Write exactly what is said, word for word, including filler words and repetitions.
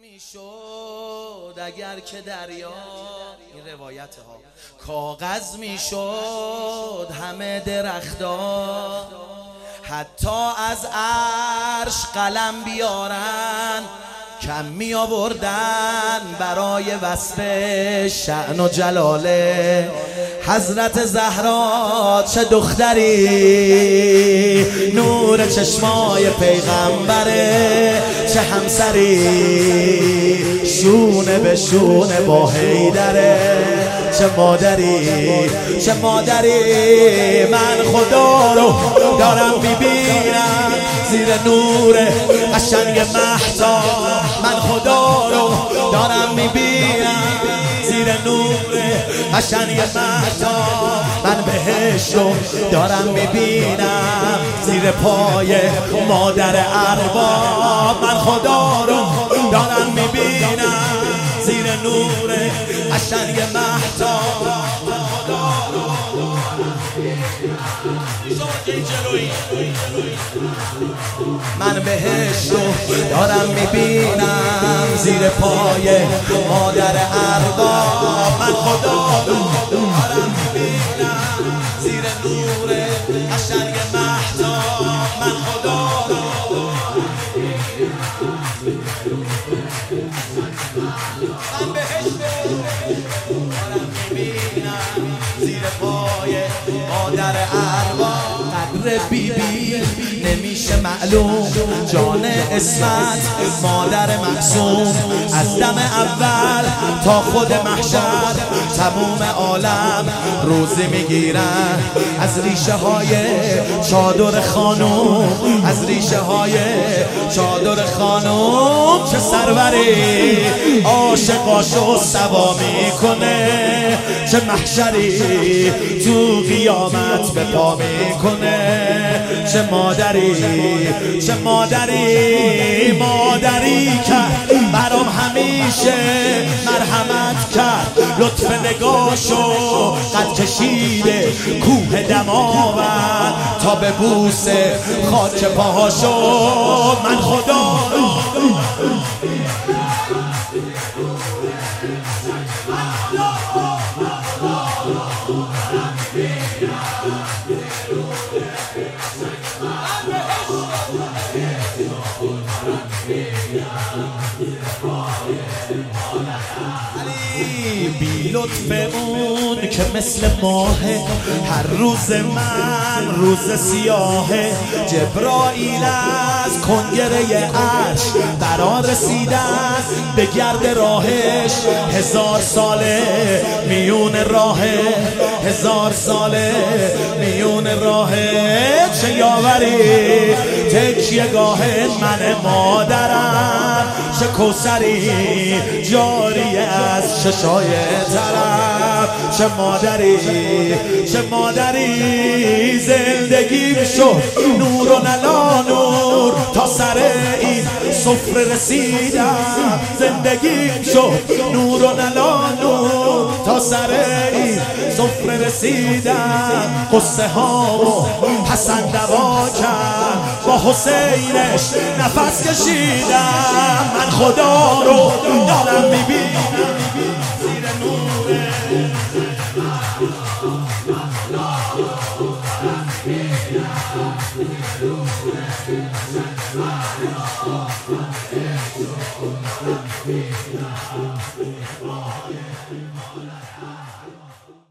میشد اگر که دریا، این روایت ها، کاغذ میشد همه درختا، حتی از عرش قلم بیارن کم می آوردن برای وصف شأن و جلاله حضرت زهرا. چه دختری، نور چشمای پیغمبره، چه همسری شونه به شونه با حیدره، چه مادری چه مادری. من خدا رو دارم میبینم زیر نور قشنگ مهتاب، من خدا رو دارم میبینم زیر نور قشنگ مهتاب، من بهش رو دارم میبینم زیر پای مادر ارباب، من خدا رو دارم میبینم زیر نور قشنگ مهتاب، من بهش رو دارم میبینم زیر پای مادر ارباب، من خدا رو دارم میبینم زیر نور قشنگ مهتاب، من خدا رو من بهش رو دارم میبینم زیر پای مادر ارباب. قدر بی بی نمیشه معلوم، جان اسمت مادر معصوم، از دم اول تا خود محشر تموم عالم روزی میگیرن از ریشه های چادر خانوم، از ریشه های چادر خانوم. چه سروری عاشقاشو سوا میکنه، چه محشری تو قیامت به پا میکنه، چه مادری چه مادری مادری کرد برام همیشه مرحمت کرد، لطف نگاشو قد کشیده کوه دماوند تا به بوس خاک پاهاشو، من خدا بی لطف اون که مثل ماهه، هر روز من روز سیاهه، جبرائیل از کنگره عرش برا رسیدن به گرد راهش، هزار ساله میون راهه، هزار ساله میون راهه. چه یاوری تکیه گاه من مادرم، چه کوثری جاری از چشای طرف، چه مادری چه مادری. زندگیم شد نور و نلا نور تا سر این سفره رسیدم، زندگیم شد نور و نلا نور تا سر این سفره رسیدم. قصه ها و حسن دوا کرد، با حسینش نفس کشیدم، من خدا رو دارم میبینم زیر نور Yeah.